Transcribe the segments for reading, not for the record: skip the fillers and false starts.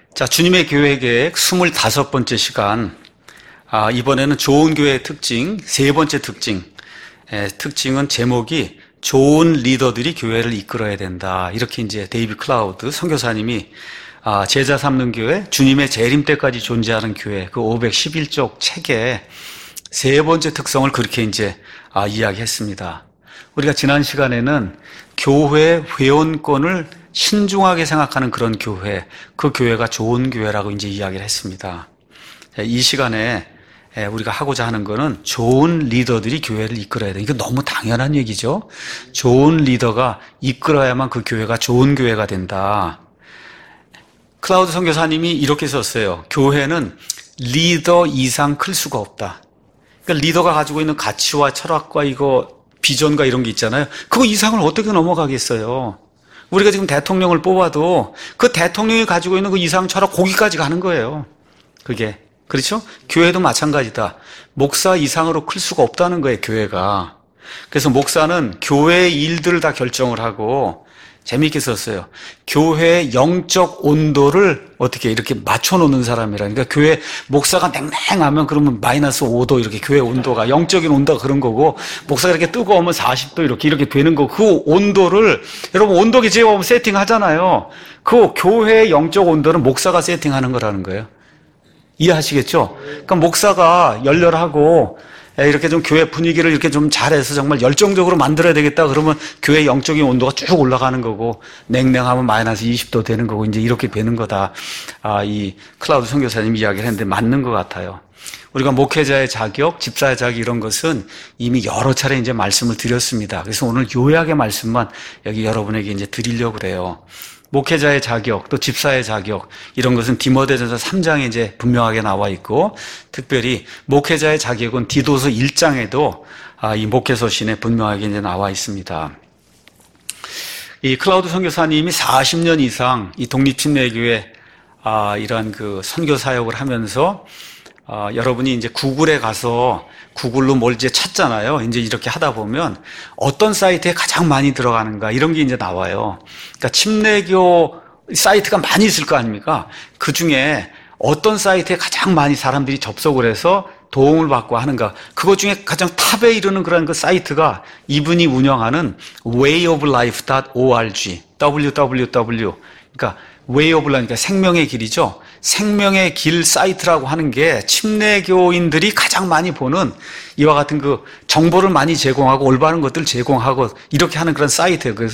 자, 주님의 교회 계획 25번째 시간. 이번에는 좋은 교회의 특징, 세 번째 특징. 특징은 제목이 좋은 리더들이 교회를 이끌어야 된다. 이렇게 이제 데이비 클라우드 선교사님이 제자 삼는 교회, 주님의 재림 때까지 존재하는 교회, 그 511쪽 책에 세 번째 특성을 그렇게 이제 이야기했습니다. 우리가 지난 시간에는 교회 회원권을 신중하게 생각하는 그런 교회, 그 교회가 좋은 교회라고 이제 이야기를 했습니다. 이 시간에 우리가 하고자 하는 거는 좋은 리더들이 교회를 이끌어야 돼. 이거 너무 당연한 얘기죠. 좋은 리더가 이끌어야만 그 교회가 좋은 교회가 된다. 클라우드 선교사님이 이렇게 썼어요. 교회는 리더 이상 클 수가 없다. 그러니까 리더가 가지고 있는 가치와 철학과 비전과 이런 게 있잖아요. 그거 이상을 어떻게 넘어가겠어요? 우리가 지금 대통령을 뽑아도 그 대통령이 가지고 있는 그 이상 철학 거기까지 가는 거예요. 그게. 그렇죠? 교회도 마찬가지다. 목사 이상으로 클 수가 없다는 거예요, 교회가. 그래서 목사는 교회의 일들을 다 결정을 하고, 재미있게 썼어요. 교회의 영적 온도를 어떻게 이렇게 맞춰놓는 사람이라. 그러니까 교회 목사가 냉랭하면 그러면 마이너스 5도 이렇게 교회 온도가, 영적인 온도가 그런 거고, 목사가 이렇게 뜨거우면 40도 이렇게 되는 거. 그 온도를, 여러분 온도계 제어하면 세팅하잖아요. 그 교회의 영적 온도는 목사가 세팅하는 거라는 거예요. 이해하시겠죠? 그러니까 목사가 열렬하고 이렇게 좀 교회 분위기를 이렇게 좀 잘해서 정말 열정적으로 만들어야 되겠다 그러면 교회 영적인 온도가 쭉 올라가는 거고 냉랭하면 마이너스 20도 되는 거고 이제 이렇게 되는 거다. 이 클라우드 선교사님 이야기를 했는데 맞는 것 같아요. 우리가 목회자의 자격, 집사의 자격 이런 것은 이미 여러 차례 이제 말씀을 드렸습니다. 그래서 오늘 요약의 말씀만 여기 여러분에게 이제 드리려고 그래요. 목회자의 자격, 또 집사의 자격, 이런 것은 디모데전서 3장에 이제 분명하게 나와 있고, 특별히 목회자의 자격은 디도서 1장에도 이 목회서신에 분명하게 이제 나와 있습니다. 이 클라우드 선교사님이 40년 이상 이 독립침례교회 이런 그 선교 사역을 하면서 여러분이 이제 구글에 가서 구글로 뭘 이제 찾잖아요. 이제 이렇게 하다 보면 어떤 사이트에 가장 많이 들어가는가 이런 게 이제 나와요. 그러니까 침례교 사이트가 많이 있을 거 아닙니까? 그 중에 어떤 사이트에 가장 많이 사람들이 접속을 해서 도움을 받고 하는가. 그것 중에 가장 탑에 이르는 그런 그 사이트가 이분이 운영하는 wayoflife.org, www. 그러니까 way of life, 그러니까 생명의 길이죠. 생명의 길 사이트라고 하는 게 침례교인들이 가장 많이 보는 이와 같은 그 정보를 많이 제공하고 올바른 것들을 제공하고 이렇게 하는 그런 사이트예요. 그래서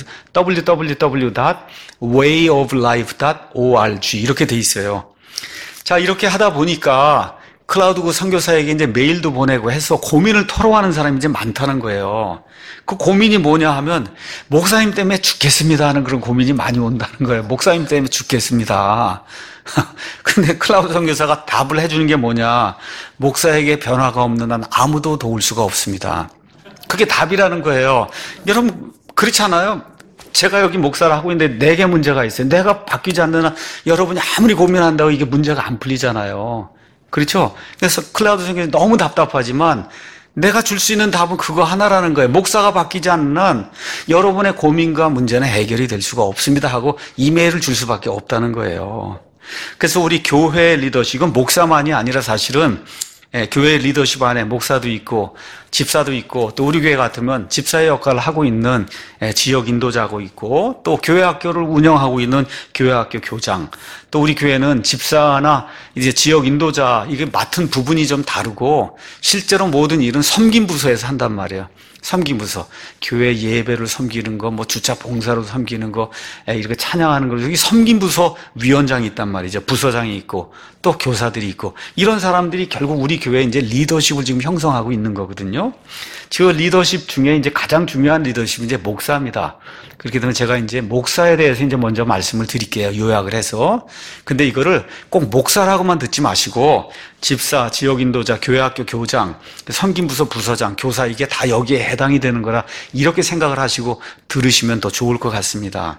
www.wayoflife.org 이렇게 돼 있어요. 자, 이렇게 하다 보니까 클라우드 선교사에게 이제 메일도 보내고 해서 고민을 토로하는 사람이 이제 많다는 거예요. 그 고민이 뭐냐 하면 목사님 때문에 죽겠습니다 하는 그런 고민이 많이 온다는 거예요. 목사님 때문에 죽겠습니다. 근데 클라우드 선교사가 답을 해주는 게 뭐냐? 목사에게 변화가 없는 한 아무도 도울 수가 없습니다. 그게 답이라는 거예요. 여러분 그렇잖아요. 제가 여기 목사를 하고 있는데 내게 문제가 있어요. 내가 바뀌지 않는 한 여러분이 아무리 고민한다고 이게 문제가 안 풀리잖아요. 그렇죠? 그래서 클라우드 선교사님 너무 답답하지만 내가 줄 수 있는 답은 그거 하나라는 거예요. 목사가 바뀌지 않는 한 여러분의 고민과 문제는 해결이 될 수가 없습니다 하고 이메일을 줄 수밖에 없다는 거예요. 그래서 우리 교회 리더십은 목사만이 아니라 사실은 교회 리더십 안에 목사도 있고 집사도 있고 또 우리 교회 같으면 집사의 역할을 하고 있는 지역 인도자고 있고 또 교회 학교를 운영하고 있는 교회 학교 교장 또 우리 교회는 집사나 이제 지역 인도자 이게 맡은 부분이 좀 다르고 실제로 모든 일은 섬김 부서에서 한단 말이에요. 섬김 부서, 교회 예배를 섬기는 거, 뭐 주차 봉사로 섬기는 거, 이렇게 찬양하는 거, 여기 섬김 부서 위원장이 있단 말이죠. 부서장이 있고, 또 교사들이 있고, 이런 사람들이 결국 우리 교회에 이제 리더십을 지금 형성하고 있는 거거든요. 그 리더십 중에 이제 가장 중요한 리더십이 이제 목사입니다. 그렇게 되면 제가 이제 목사에 대해서 이제 먼저 말씀을 드릴게요. 요약을 해서. 근데 이거를 꼭 목사라고만 듣지 마시고, 집사, 지역 인도자, 교회 학교 교장, 섬김부서 부서장, 교사 이게 다 여기에 해당이 되는 거라 이렇게 생각을 하시고 들으시면 더 좋을 것 같습니다.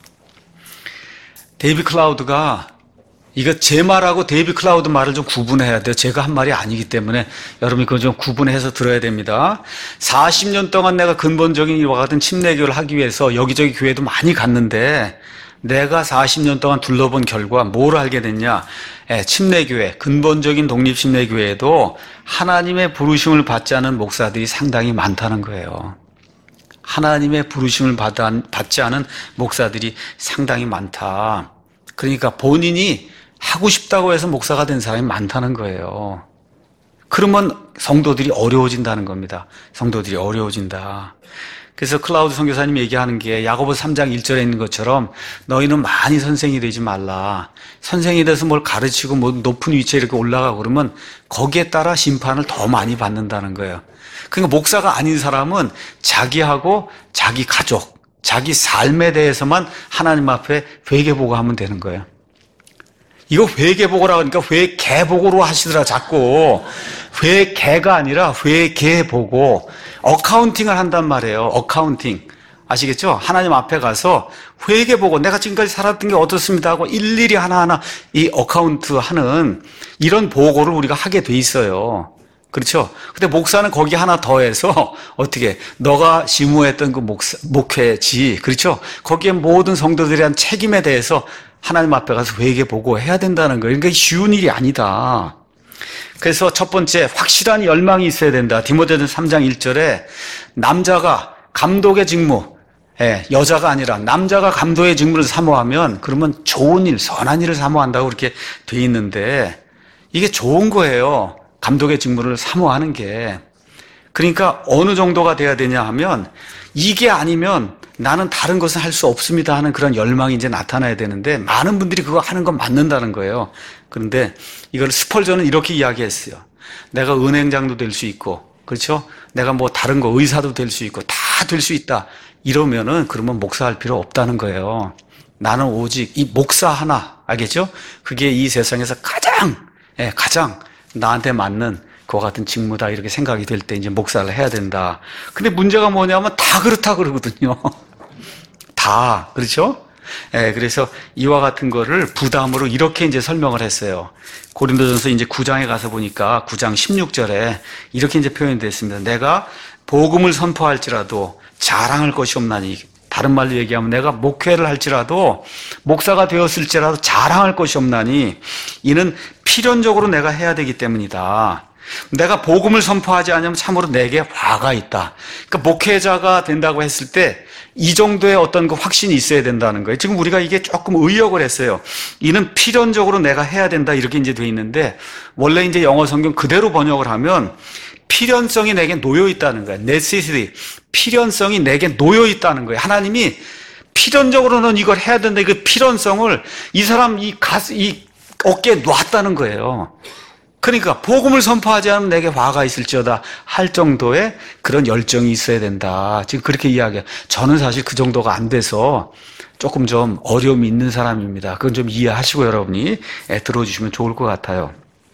데이비 클라우드가 이거 제 말하고 데이비 클라우드 말을 좀 구분해야 돼요. 제가 한 말이 아니기 때문에 여러분이 그거 좀 구분해서 들어야 됩니다. 40년 동안 내가 근본적인 이와 같은 침례교를 하기 위해서 여기저기 교회도 많이 갔는데 내가 40년 동안 둘러본 결과 뭘 알게 됐냐? 침례교회, 근본적인 독립침례교회에도 하나님의 부르심을 받지 않은 목사들이 상당히 많다는 거예요. 하나님의 부르심을 받지 않은 목사들이 상당히 많다. 그러니까 본인이 하고 싶다고 해서 목사가 된 사람이 많다는 거예요. 그러면 성도들이 어려워진다는 겁니다. 성도들이 어려워진다. 그래서 클라우드 선교사님이 얘기하는 게 야고보서 3장 1절에 있는 것처럼 너희는 많이 선생이 되지 말라. 선생이 돼서 뭘 가르치고 뭐 높은 위치에 이렇게 올라가고 그러면 거기에 따라 심판을 더 많이 받는다는 거예요. 그러니까 목사가 아닌 사람은 자기하고 자기 가족, 자기 삶에 대해서만 하나님 앞에 회개보고하면 되는 거예요. 이거 회개보고라 그러니까 회개보고로 하시더라 자꾸. 회개가 아니라 회개보고 어카운팅을 한단 말이에요. 어카운팅. 아시겠죠? 하나님 앞에 가서 회개보고 내가 지금까지 살았던 게 어떻습니다 하고 일일이 하나하나 이 어카운트 하는 이런 보고를 우리가 하게 돼 있어요. 그렇죠? 근데 목사는 거기 하나 더해서 어떻게 너가 지무했던 그 목회지 그렇죠? 거기에 모든 성도들에 대한 책임에 대해서 하나님 앞에 가서 회개 보고해야 된다는 거예요. 그러니까 쉬운 일이 아니다. 그래서 첫 번째 확실한 열망이 있어야 된다. 디모데전서 3장 1절에 남자가 감독의 직무, 여자가 아니라 남자가 감독의 직무를 사모하면 그러면 좋은 일, 선한 일을 사모한다고 그렇게 돼 있는데 이게 좋은 거예요. 감독의 직무를 사모하는 게. 그러니까 어느 정도가 돼야 되냐 하면 이게 아니면 나는 다른 것은 할 수 없습니다 하는 그런 열망이 이제 나타나야 되는데 많은 분들이 그거 하는 건 맞는다는 거예요. 그런데 이걸 스펄전은 이렇게 이야기했어요. 내가 은행장도 될 수 있고, 그렇죠? 내가 뭐 다른 거 의사도 될 수 있고 다 될 수 있다. 이러면은 그러면 목사할 필요 없다는 거예요. 나는 오직 이 목사 하나, 알겠죠? 그게 이 세상에서 가장 나한테 맞는 그와 같은 직무다 이렇게 생각이 될 때 이제 목사를 해야 된다. 근데 문제가 뭐냐면 다 그렇다 그러거든요. 다 그렇죠? 그래서 이와 같은 거를 부담으로 이렇게 이제 설명을 했어요. 고린도전서 이제 9장에 가서 보니까 9장 16절에 이렇게 이제 표현이 됐습니다. 내가 복음을 선포할지라도 자랑할 것이 없나니. 다른 말로 얘기하면 내가 목회를 할지라도 목사가 되었을지라도 자랑할 것이 없나니 이는 필연적으로 내가 해야 되기 때문이다. 내가 복음을 선포하지 않으면 참으로 내게 화가 있다. 그러니까 목회자가 된다고 했을 때 이 정도의 어떤 그 확신이 있어야 된다는 거예요. 지금 우리가 이게 조금 의역을 했어요. 이는 필연적으로 내가 해야 된다 이렇게 이제 돼 있는데 원래 이제 영어 성경 그대로 번역을 하면 필연성이 내게 놓여 있다는 거예요. necessity. 필연성이 내게 놓여 있다는 거예요. 하나님이 필연적으로는 이걸 해야 된다. 그 필연성을 이 사람 이 어깨에 놨다는 거예요. 그러니까 복음을 선포하지 않으면 내게 화가 있을지어다 할 정도의 그런 열정이 있어야 된다. 지금 그렇게 이야기해요. 저는 사실 그 정도가 안 돼서 조금 좀 어려움이 있는 사람입니다. 그건 좀 이해하시고 여러분이 들어주시면 좋을 것 같아요.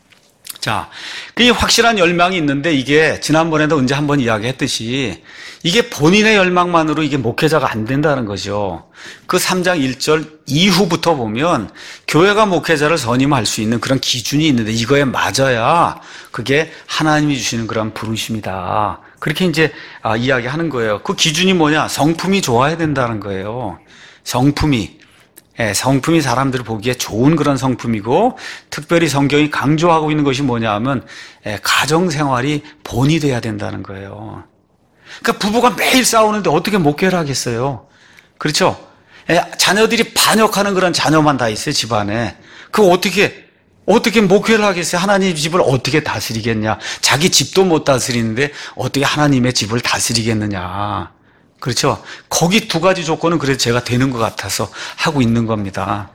자, 이 확실한 열망이 있는데 이게 지난번에도 언제 한번 이야기했듯이 이게 본인의 열망만으로 이게 목회자가 안 된다는 거죠. 그 3장 1절 이후부터 보면 교회가 목회자를 선임할 수 있는 그런 기준이 있는데 이거에 맞아야 그게 하나님이 주시는 그런 부르심이다. 그렇게 이제 이야기하는 거예요. 그 기준이 뭐냐? 성품이 좋아야 된다는 거예요. 성품이 사람들이 보기에 좋은 그런 성품이고 특별히 성경이 강조하고 있는 것이 뭐냐 하면 가정생활이 본이 돼야 된다는 거예요. 그러니까 부부가 매일 싸우는데 어떻게 목회를 하겠어요? 그렇죠? 자녀들이 반역하는 그런 자녀만 다 있어요, 집안에. 그거 어떻게 목회를 하겠어요? 하나님 집을 어떻게 다스리겠냐? 자기 집도 못 다스리는데 어떻게 하나님의 집을 다스리겠느냐? 그렇죠? 거기 두 가지 조건은 그래도 제가 되는 것 같아서 하고 있는 겁니다.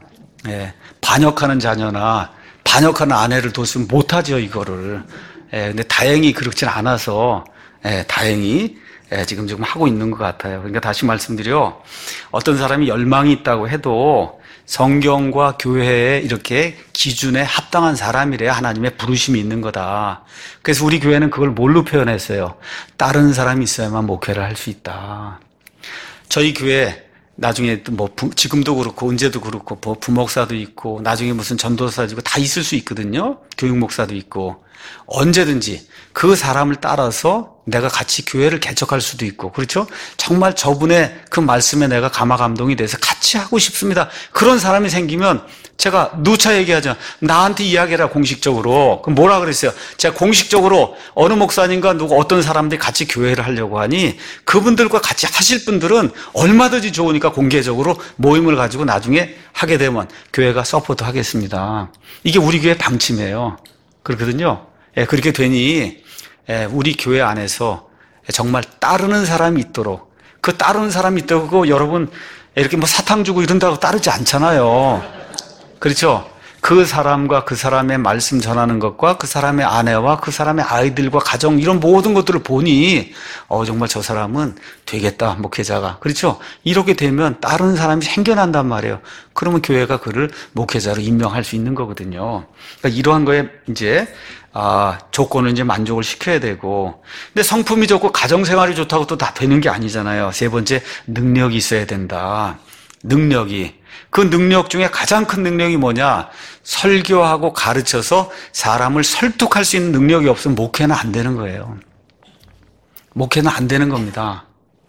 반역하는 자녀나 반역하는 아내를 뒀으면 못하죠, 이거를. 근데 다행히 그렇진 않아서, 다행히, 지금 하고 있는 것 같아요. 그러니까 다시 말씀드려, 어떤 사람이 열망이 있다고 해도 성경과 교회에 이렇게 기준에 합당한 사람이래야 하나님의 부르심이 있는 거다. 그래서 우리 교회는 그걸 뭘로 표현했어요? 다른 사람이 있어야만 목회를 할 수 있다. 저희 교회 나중에 지금도 그렇고 언제도 그렇고 부목사도 있고 나중에 무슨 전도사도 있고 다 있을 수 있거든요. 교육목사도 있고 언제든지 그 사람을 따라서 내가 같이 교회를 개척할 수도 있고, 그렇죠? 정말 저분의 그 말씀에 내가 감화감동이 돼서 같이 하고 싶습니다. 그런 사람이 생기면 제가 누차 얘기하죠. 나한테 이야기해라, 공식적으로. 그럼 뭐라 그랬어요? 제가 공식적으로 어느 목사님과 누구 어떤 사람들이 같이 교회를 하려고 하니 그분들과 같이 하실 분들은 얼마든지 좋으니까 공개적으로 모임을 가지고 나중에 하게 되면 교회가 서포트 하겠습니다. 이게 우리 교회 방침이에요. 그렇거든요. 예, 그렇게 되니 우리 교회 안에서 정말 따르는 사람이 있도록, 그 따르는 사람이 있다고 여러분 이렇게 뭐 사탕 주고 이런다고 따르지 않잖아요. 그렇죠? 그 사람과 그 사람의 말씀 전하는 것과 그 사람의 아내와 그 사람의 아이들과 가정 이런 모든 것들을 보니 정말 저 사람은 되겠다, 목회자가. 그렇죠? 이렇게 되면 다른 사람이 생겨난단 말이에요. 그러면 교회가 그를 목회자로 임명할 수 있는 거거든요. 그러니까 이러한 거에 이제 조건을 이제 만족을 시켜야 되고, 근데 성품이 좋고 가정생활이 좋다고 또 다 되는 게 아니잖아요. 세 번째, 능력이 있어야 된다. 능력이. 그 능력 중에 가장 큰 능력이 뭐냐? 설교하고 가르쳐서 사람을 설득할 수 있는 능력이 없으면 목회는 안 되는 거예요. 목회는 안 되는 겁니다.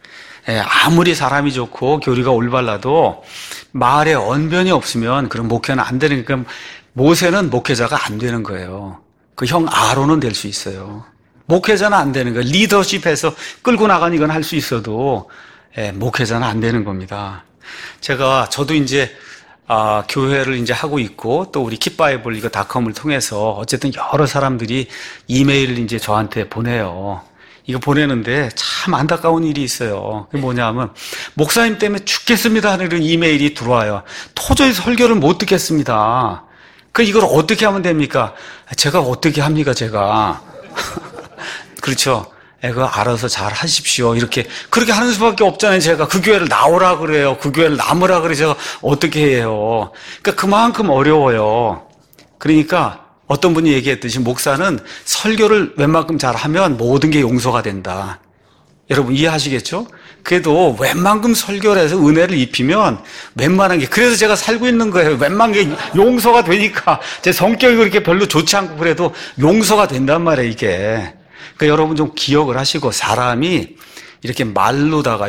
아무리 사람이 좋고 교리가 올바라도 말에 언변이 없으면 그런 목회는 안 되는 거니까 모세는 목회자가 안 되는 거예요. 그 형 아론은 될 수 있어요. 목회자는 안 되는 거예요. 리더십에서 끌고 나가는 건 할 수 있어도 목회자는 안 되는 겁니다. 저도 이제 교회를 이제 하고 있고 또 우리 킵바이블 이거 닷컴을 통해서 어쨌든 여러 사람들이 이메일을 이제 저한테 보내요. 이거 보내는데 참 안타까운 일이 있어요. 그게 뭐냐면 목사님 때문에 죽겠습니다 하는 이런 이메일이 들어와요. 도저히 설교를 못 듣겠습니다. 이걸 어떻게 하면 됩니까? 제가 어떻게 합니까, 제가. 그렇죠. 그거 알아서 잘 하십시오. 그렇게 하는 수밖에 없잖아요. 제가 그 교회를 나오라 그래요. 그 교회를 남으라 그래요. 제가 어떻게 해요. 그러니까 그만큼 어려워요. 그러니까 어떤 분이 얘기했듯이 목사는 설교를 웬만큼 잘하면 모든 게 용서가 된다. 여러분 이해하시겠죠? 그래도 웬만큼 설교를 해서 은혜를 입히면 웬만한 게, 그래서 제가 살고 있는 거예요. 웬만한 게 용서가 되니까. 제 성격이 그렇게 별로 좋지 않고 그래도 용서가 된단 말이에요, 이게. 그러니까 여러분 좀 기억을 하시고, 사람이 이렇게 말로다가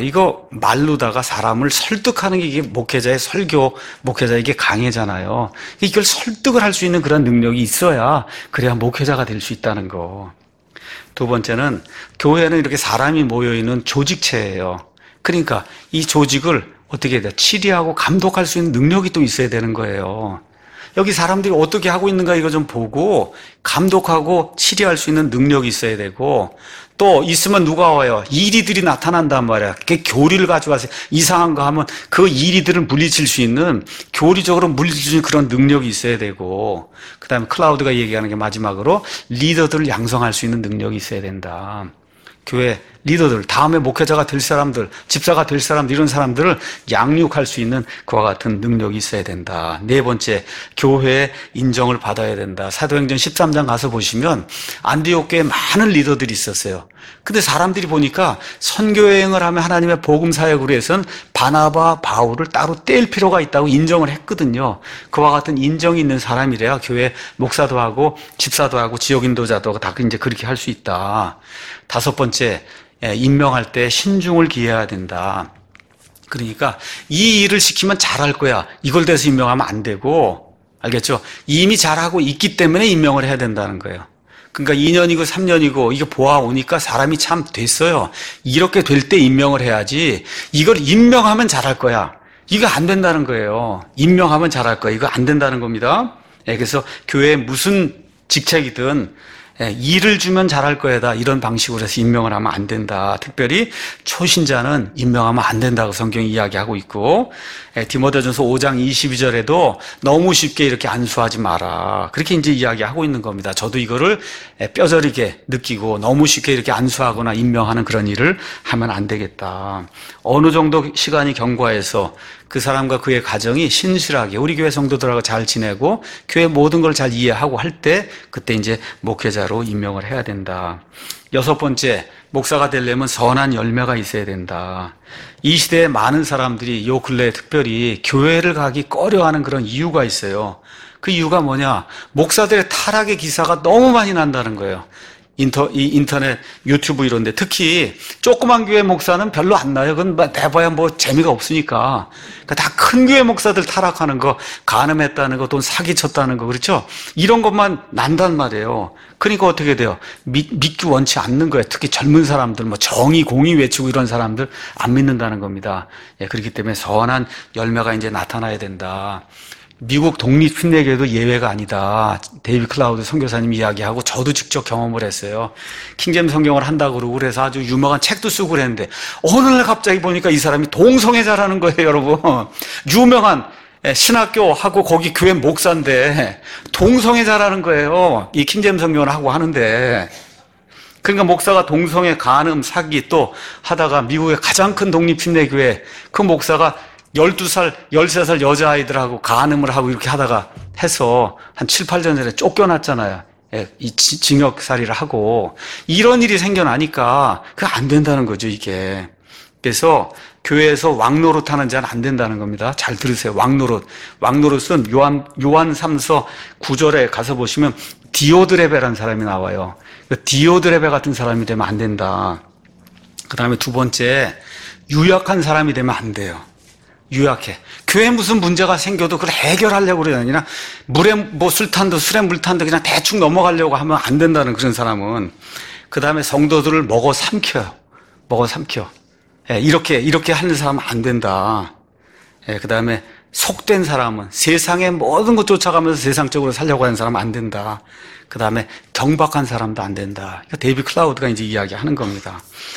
사람을 설득하는 게 이게 목회자의 설교, 목회자에게 강해잖아요. 이걸 설득을 할 수 있는 그런 능력이 있어야 그래야 목회자가 될 수 있다는 거. 두 번째는 교회는 이렇게 사람이 모여있는 조직체예요. 그러니까 이 조직을 어떻게 해야 돼요? 치리하고 감독할 수 있는 능력이 또 있어야 되는 거예요. 여기 사람들이 어떻게 하고 있는가 이거 좀 보고 감독하고 치리할 수 있는 능력이 있어야 되고, 또 있으면 누가 와요? 이리들이 나타난단 말이야. 그게 교리를 가져와서 이상한 거 하면 그 이리들을 물리칠 수 있는, 교리적으로 물리칠 수 있는 그런 능력이 있어야 되고, 그 다음에 클라우드가 얘기하는 게 마지막으로 리더들을 양성할 수 있는 능력이 있어야 된다. 교회 리더들, 다음에 목회자가 될 사람들, 집사가 될 사람들, 이런 사람들을 양육할 수 있는 그와 같은 능력이 있어야 된다. 네 번째, 교회의 인정을 받아야 된다. 사도행전 13장 가서 보시면 안디옥 교회에 많은 리더들이 있었어요. 근데 사람들이 보니까 선교여행을 하면 하나님의 복음 사역으로 해서는 바나바, 바울을 따로 뗄 필요가 있다고 인정을 했거든요. 그와 같은 인정이 있는 사람이래야 교회 목사도 하고 집사도 하고 지역 인도자도 하고 다 이제 그렇게 할 수 있다. 다섯 번째, 임명할 때 신중을 기해야 된다. 그러니까 이 일을 시키면 잘할 거야, 이걸 대해서 임명하면 안 되고, 알겠죠? 이미 잘하고 있기 때문에 임명을 해야 된다는 거예요. 그러니까 2년이고 3년이고 이게 보아오니까 사람이 참 됐어요. 이렇게 될 때 임명을 해야지, 이걸 임명하면 잘할 거야, 이거 안 된다는 거예요. 임명하면 잘할 거야, 이거 안 된다는 겁니다. 그래서 교회에 무슨 직책이든 일을 주면 잘할 거야다, 이런 방식으로 해서 임명을 하면 안 된다. 특별히 초신자는 임명하면 안 된다고 성경이 이야기하고 있고, 디모데전서 5장 22절에도 너무 쉽게 이렇게 안수하지 마라, 그렇게 이제 이야기하고 있는 겁니다. 저도 이거를 뼈저리게 느끼고, 너무 쉽게 이렇게 안수하거나 임명하는 그런 일을 하면 안 되겠다. 어느 정도 시간이 경과해서 그 사람과 그의 가정이 신실하게 우리 교회 성도들하고 잘 지내고 교회 모든 걸 잘 이해하고 할 때, 그때 이제 목회자로 임명을 해야 된다. 여섯 번째, 목사가 되려면 선한 열매가 있어야 된다. 이 시대에 많은 사람들이 요 근래에 특별히 교회를 가기 꺼려하는 그런 이유가 있어요. 그 이유가 뭐냐? 목사들의 타락의 기사가 너무 많이 난다는 거예요. 이 인터넷, 유튜브 이런 데 특히 조그만 교회 목사는 별로 안 나요. 그건 내봐야 뭐 재미가 없으니까. 그러니까 다 큰 교회 목사들 타락하는 거, 간음했다는 거, 돈 사기쳤다는 거, 그렇죠? 이런 것만 난단 말이에요. 그러니까 어떻게 돼요? 믿기 원치 않는 거예요. 특히 젊은 사람들, 뭐 정의, 공의 외치고 이런 사람들 안 믿는다는 겁니다. 예, 그렇기 때문에 선한 열매가 이제 나타나야 된다. 미국 독립신내교도 예외가 아니다. 데이비 클라우드 선교사님이 이야기하고 저도 직접 경험을 했어요. 킹제임 성경을 한다고 그러고 그래서 아주 유명한 책도 쓰고 그랬는데 어느 날 갑자기 보니까 이 사람이 동성애자라는 거예요, 여러분. 유명한 신학교 하고 거기 교회 목사인데 동성애자라는 거예요. 이 킹제임 성경을 하고 하는데. 그러니까 목사가 동성애, 간음, 사기 또 하다가 미국의 가장 큰 독립신내교회 그 목사가 12살, 13살 여자아이들하고 간음을 하고 이렇게 하다가 해서 한 7, 8년 전에 쫓겨났잖아요. 예, 이 징역살이를 하고. 이런 일이 생겨나니까 그게 안 된다는 거죠, 이게. 그래서 교회에서 왕노릇 하는 자는 안 된다는 겁니다. 잘 들으세요. 왕노릇. 왕노릇은 요한 3서 9절에 가서 보시면 디오드레베라는 사람이 나와요. 디오드레베 같은 사람이 되면 안 된다. 그 다음에 두 번째, 유약한 사람이 되면 안 돼요. 유약해. 교회에 무슨 문제가 생겨도 그걸 해결하려고 그러지 아니라 물에 뭐 술탄도 술에 물탄도 그냥 대충 넘어가려고 하면 안 된다는 그런 사람은. 그 다음에 성도들을 먹어 삼켜요. 먹어 삼켜. 예, 이렇게 하는 사람은 안 된다. 예, 그 다음에 속된 사람은 세상의 모든 것 쫓아가면서 세상적으로 살려고 하는 사람은 안 된다. 그 다음에 경박한 사람도 안 된다. 그러니까 데이비 클라우드가 이제 이야기하는 겁니다.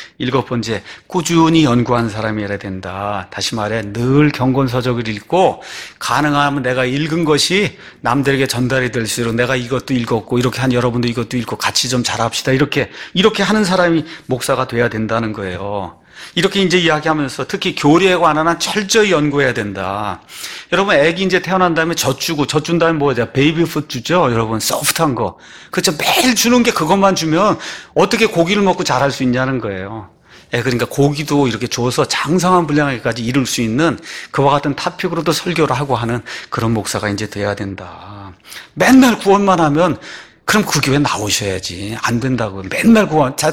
7번째, 꾸준히 연구한 사람이어야 된다. 다시 말해 늘 경건서적을 읽고 가능하면 내가 읽은 것이 남들에게 전달이 될 수 있도록 내가 이것도 읽었고 이렇게 한 여러분도 이것도 읽고 같이 좀 잘합시다. 이렇게 하는 사람이 목사가 돼야 된다는 거예요. 이렇게 이제 이야기하면서 특히 교리에 관한 한 철저히 연구해야 된다. 여러분, 애기 이제 태어난 다음에 젖 준 다음에 뭐죠? 베이비푸드 주죠? 여러분, 소프트한 거. 그렇죠? 매일 주는 게 그것만 주면 어떻게 고기를 먹고 자랄 수 있냐는 거예요. 예, 그러니까 고기도 이렇게 줘서 장성한 분량에까지 이룰 수 있는 그와 같은 타픽으로도 설교를 하고 하는 그런 목사가 이제 돼야 된다. 맨날 구원만 하면 그럼 그 교회 나오셔야지. 안 된다고. 맨날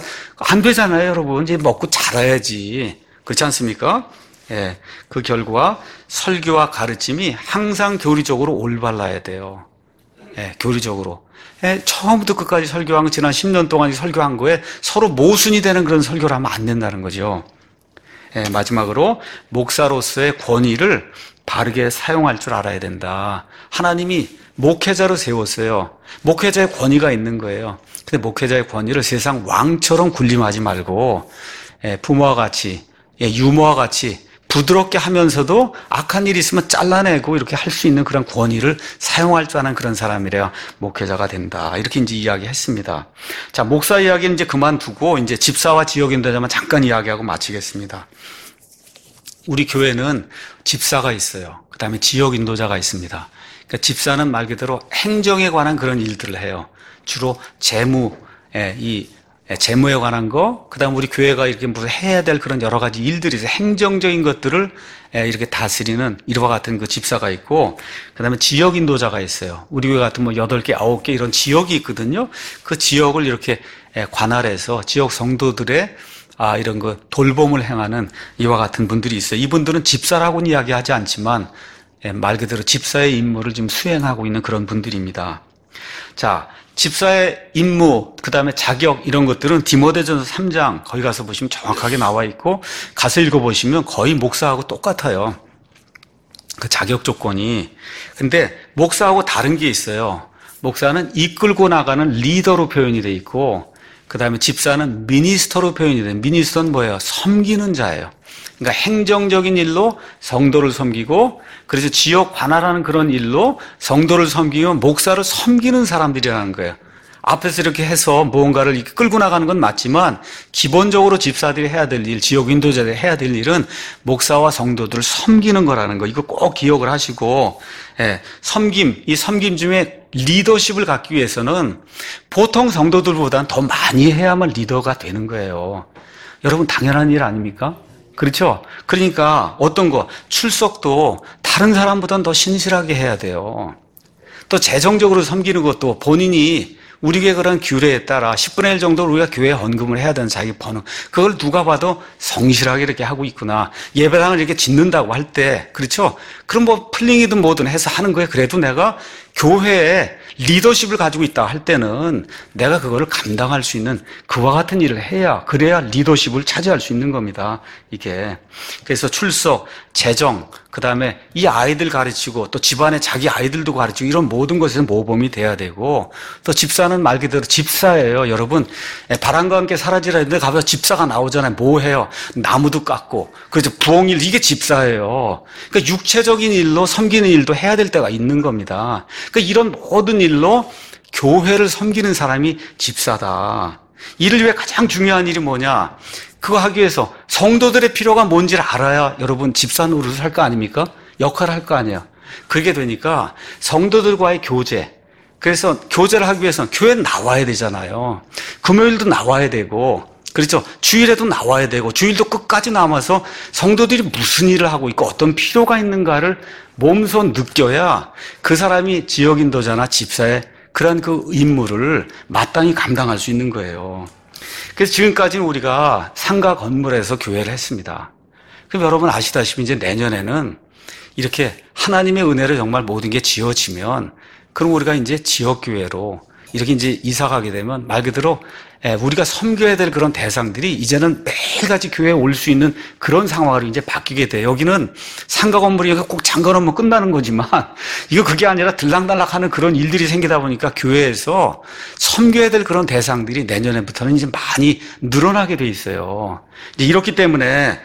안 되잖아요, 여러분. 이제 먹고 자라야지. 그렇지 않습니까? 예. 그 결과 설교와 가르침이 항상 교리적으로 올바라야 돼요. 예, 교리적으로. 예, 처음부터 끝까지 설교한 거, 지난 10년 동안 설교한 거에 서로 모순이 되는 그런 설교를 하면 안 된다는 거죠. 예, 마지막으로 목사로서의 권위를 바르게 사용할 줄 알아야 된다. 하나님이 목회자로 세웠어요. 목회자의 권위가 있는 거예요. 근데 목회자의 권위를 세상 왕처럼 군림하지 말고 부모와 같이 유모와 같이 부드럽게 하면서도 악한 일이 있으면 잘라내고 이렇게 할 수 있는 그런 권위를 사용할 줄 아는 그런 사람이래야 목회자가 된다. 이렇게 이제 이야기했습니다. 자, 목사 이야기는 이제 그만두고 이제 집사와 지역인도자만 잠깐 이야기하고 마치겠습니다. 우리 교회는 집사가 있어요. 그 다음에 지역인도자가 있습니다. 그러니까 집사는 말 그대로 행정에 관한 그런 일들을 해요. 주로 재무에 관한 거, 그 다음 우리 교회가 이렇게 무슨 해야 될 그런 여러 가지 일들이 있어요. 행정적인 것들을 이렇게 다스리는 이와 같은 그 집사가 있고, 그 다음에 지역 인도자가 있어요. 우리 교회 같은 뭐 8개, 9개 이런 지역이 있거든요. 그 지역을 이렇게 관할해서 지역 성도들의 이런 거 돌봄을 행하는 이와 같은 분들이 있어요. 이분들은 집사라고는 이야기하지 않지만 말 그대로 집사의 임무를 지금 수행하고 있는 그런 분들입니다. 자, 집사의 임무, 그 다음에 자격 이런 것들은 디모데전서 3장 거기 가서 보시면 정확하게 나와 있고 가서 읽어보시면 거의 목사하고 똑같아요. 그 자격 조건이. 근데 목사하고 다른 게 있어요. 목사는 이끌고 나가는 리더로 표현이 돼 있고 그 다음에 집사는 미니스터로 표현이 돼요. 미니스터는 뭐예요? 섬기는 자예요. 그러니까 행정적인 일로 성도를 섬기고 그래서 지역 관할하는 그런 일로 성도를 섬기면 목사를 섬기는 사람들이라는 거예요. 앞에서 이렇게 해서 무언가를 이렇게 끌고 나가는 건 맞지만 기본적으로 집사들이 해야 될 일, 지역 인도자들이 해야 될 일은 목사와 성도들을 섬기는 거라는 거. 이거 꼭 기억을 하시고 이 섬김 중에 리더십을 갖기 위해서는 보통 성도들보다는 더 많이 해야만 리더가 되는 거예요. 여러분 당연한 일 아닙니까? 그렇죠? 그러니까 어떤 거 출석도 다른 사람보다는 더 신실하게 해야 돼요. 또 재정적으로 섬기는 것도 본인이 우리 교회 그런 규례에 따라 10분의 1 정도를 우리가 교회에 헌금을 해야 되는 자기 버는 그걸 누가 봐도 성실하게 이렇게 하고 있구나. 예배당을 이렇게 짓는다고 할 때, 그렇죠? 그럼 뭐 플링이든 뭐든 해서 하는 거에 그래도 내가 교회에 리더십을 가지고 있다 할 때는 내가 그거를 감당할 수 있는 그와 같은 일을 해야, 그래야 리더십을 차지할 수 있는 겁니다. 이게. 그래서 출석, 재정, 그 다음에 이 아이들 가르치고 또 집안에 자기 아이들도 가르치고 이런 모든 것에서 모범이 돼야 되고, 또 집사는 말 그대로 집사예요. 여러분, 바람과 함께 사라지라 했는데 가서 집사가 나오잖아요. 뭐 해요? 나무도 깎고, 그렇죠. 부엌일, 이게 집사예요. 그러니까 육체적인 일로 섬기는 일도 해야 될 때가 있는 겁니다. 그러니까 이런 모든 일로 교회를 섬기는 사람이 집사다. 이를 위해 가장 중요한 일이 뭐냐? 그거 하기 위해서 성도들의 필요가 뭔지를 알아야 여러분 집사 노릇을 할 거 아닙니까? 역할을 할 거 아니에요. 그렇게 되니까 성도들과의 교제, 그래서 교제를 하기 위해서는 교회에 나와야 되잖아요. 금요일도 나와야 되고, 그렇죠. 주일에도 나와야 되고, 주일도 끝까지 남아서 성도들이 무슨 일을 하고 있고 어떤 필요가 있는가를 몸소 느껴야 그 사람이 지역인도자나 집사의 그런 그 임무를 마땅히 감당할 수 있는 거예요. 그래서 지금까지는 우리가 상가 건물에서 교회를 했습니다. 그럼 여러분 아시다시피 이제 내년에는 이렇게 하나님의 은혜로 정말 모든 게 지어지면 그럼 우리가 이제 지역교회로 이렇게 이제 이사 가게 되면 말 그대로 우리가 섬겨야 될 그런 대상들이 이제는 매일같이 교회에 올 수 있는 그런 상황으로 이제 바뀌게 돼요. 여기는 상가 건물이 꼭 잠궈 놓으면 끝나는 거지만 이거 그게 아니라 들락날락 하는 그런 일들이 생기다 보니까 교회에서 섬겨야 될 그런 대상들이 내년에부터는 이제 많이 늘어나게 돼 있어요. 이제 이렇기 때문에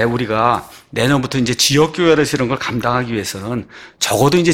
우리가 내년부터 이제 지역교회에서 이런 걸 감당하기 위해서는 적어도 이제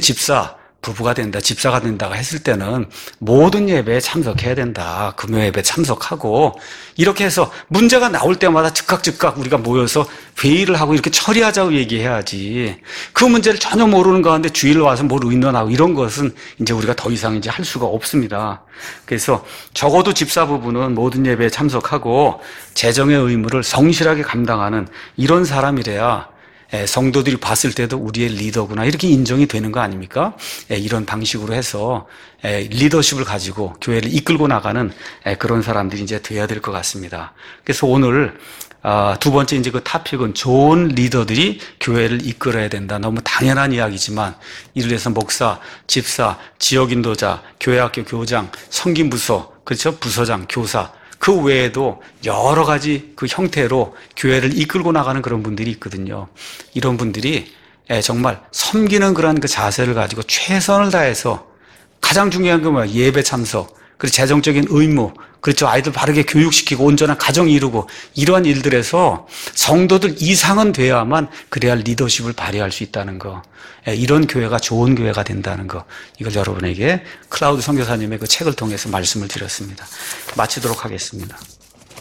부부가 된다, 집사가 된다고 했을 때는 모든 예배에 참석해야 된다. 금요 예배에 참석하고 이렇게 해서 문제가 나올 때마다 즉각 우리가 모여서 회의를 하고 이렇게 처리하자고 얘기해야지. 그 문제를 전혀 모르는 가운데 주일로 와서 뭘 의논하고 이런 것은 이제 우리가 더 이상 이제 할 수가 없습니다. 그래서 적어도 집사 부부는 모든 예배에 참석하고 재정의 의무를 성실하게 감당하는 이런 사람이래야 성도들이 봤을 때도 우리의 리더구나 이렇게 인정이 되는 거 아닙니까? 이런 방식으로 해서 리더십을 가지고 교회를 이끌고 나가는 그런 사람들이 이제 돼야 될 것 같습니다. 그래서 오늘 두 번째 이제 그 토픽은 좋은 리더들이 교회를 이끌어야 된다. 너무 당연한 이야기지만 이를 위해서 목사, 집사, 지역인도자, 교회학교 교장, 성김부서, 그렇죠? 부서장, 교사 그 외에도 여러 가지 그 형태로 교회를 이끌고 나가는 그런 분들이 있거든요. 이런 분들이 정말 섬기는 그런 그 자세를 가지고 최선을 다해서 가장 중요한 건 뭐야? 예배 참석, 그리고 재정적인 의무, 그렇죠. 아이들 바르게 교육시키고 온전한 가정 이루고 이러한 일들에서 성도들 이상은 돼야만 그래야 리더십을 발휘할 수 있다는 거. 이런 교회가 좋은 교회가 된다는 거. 이걸 여러분에게 클라우드 선교사님의 그 책을 통해서 말씀을 드렸습니다. 마치도록 하겠습니다.